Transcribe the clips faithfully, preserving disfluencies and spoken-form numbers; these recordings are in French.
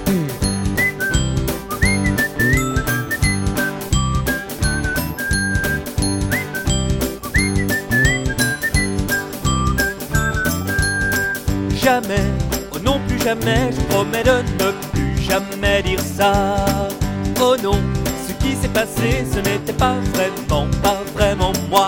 Jamais, oh non plus jamais, je promets de ne plus jamais dire ça. Oh non, ce qui s'est passé, ce n'était pas vraiment, pas vraiment moi.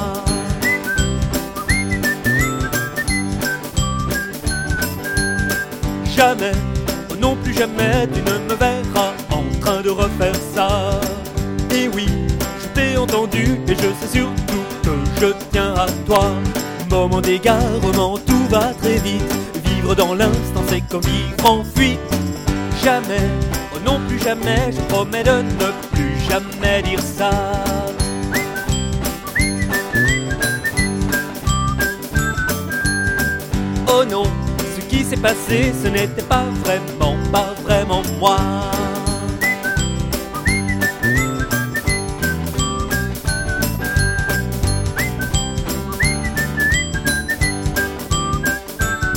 Jamais, oh non plus jamais, tu ne me verras en train de refaire ça. Et oui, je t'ai entendu et je sais surtout que je tiens à toi. Moment d'égarement, tout va très vite. Vivre dans l'instant, c'est comme vivre en fuite. Jamais, oh non plus jamais, je promets de ne plus jamais dire ça. Oh non, ce qui s'est passé, ce n'était pas vraiment, pas vraiment moi.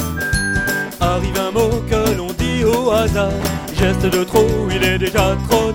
Arrive un mot que l'on dit au hasard, geste de trop, il est déjà trop